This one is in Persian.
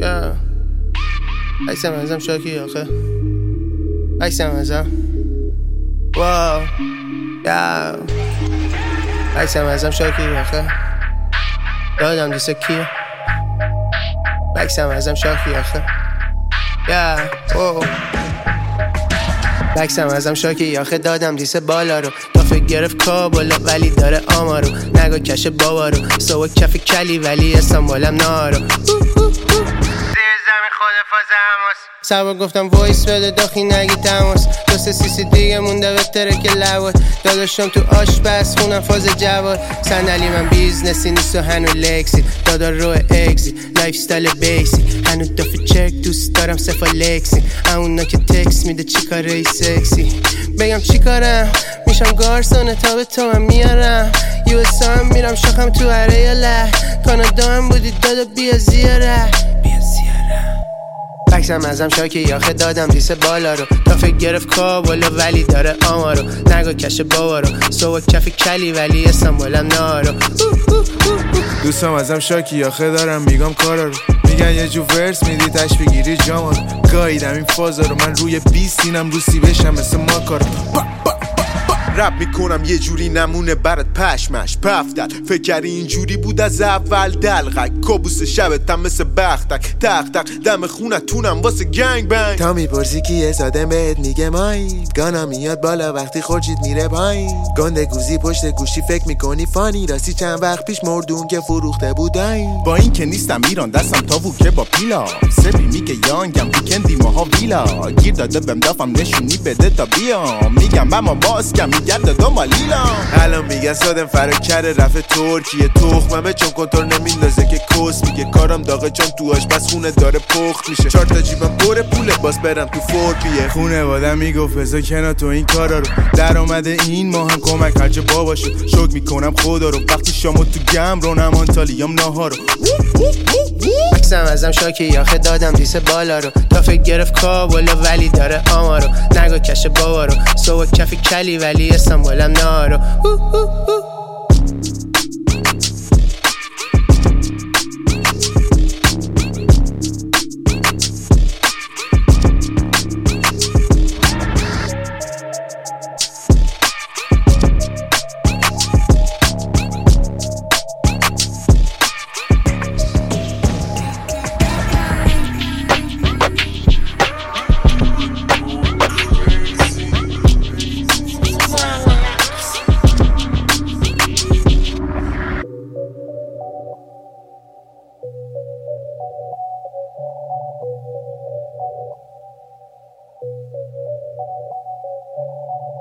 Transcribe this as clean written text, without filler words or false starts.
عکسم ازم شاکی آخه عکسم ازم واو عکسم ازم شاکی آخه دادم دیسه کیه عکسم ازم شاکی آخه بکسم ازم شاکی آخه دادم دیسه بالا رو دافه گرفت کابلا ولی داره آمارو نگاه کش بابا رو سوا کف کلی ولی استانبولم نارو زیر زمین خود فاز هماس سبا گفتم وایس بده داخی نگی تماس دوست سیسی دیگه مونده به ترک لواد داداشم تو آشپز خونم فاز جواد صندلی من بیزنسی نیست و هنو لکسی دادا رو اگزی لایف ستایل بیسی هنو دافه چرک دوست دارم سفا لکسی اونا که تکس میده چی کاره سکسی بگم چی کارم میشم گارسونه تا به تو هم میارم USA هم میرم شاخم تو هره له کانادا هم بودی دادا بیا زیاره بکسم ازم شاکی آخه دادم دیسه بالا رو دافه گرفت کابلا ولی داره آمارو نگاه کش بابا رو سوا کف کلی ولی استانبولم نارو دوستم ازم شاکی آخه دارم میگم کارا رو میگن یه جو ورس میدی تش بگیری جاما رو گاییدم این فازا رو من روی 20 اینم روسی بشم مثل ماکارو رپ میکنم یه جوری نمونه برات پشمش پفتت فکر کردی اینجوری بود از اول دلغک کابوس شبتم مثل بختک تق تق دم خونتونم واسه گنگ بنگ تا میپرسی کیه سادم بهت میگه مایی گانا میاد بالا وقتی خورشید میره پایین گنده گوزی پشت گوشی فکر میکنی فانی راستی چند وقت پیش مردون که فروخته بودن با این که نیستم ایران دستم تاووکه با پیلا سبی میگه یانگم ویکندی ماها ویلا گیر داده بهم دافم نشونی بده تا بیام میگم اما باسکم گرد دنبال لیلام الان میگن سادم فرا کره رفت ترکیه تخممه چون کنترل نمیندازه که کس میگه کارم داغه چون تو آشپز خونه داره پخت میشه 4 تا جیبم پر پوله باز برم تو فورپیه خونه وادم میگفت بذار کنار تو این کارا رو در اومده این ما هم کمک هرچه بابا شد شک میکنم خدا رو وقتی شامو تو گم رو نمان تالیام ناهارو بکسم ازم شاکی آخه دادم دیسه بالا رو دافه گرفت کابلا ولی داره آمارو نگاه کش بابا رو سوا کف کلی ولی استانبولم نارو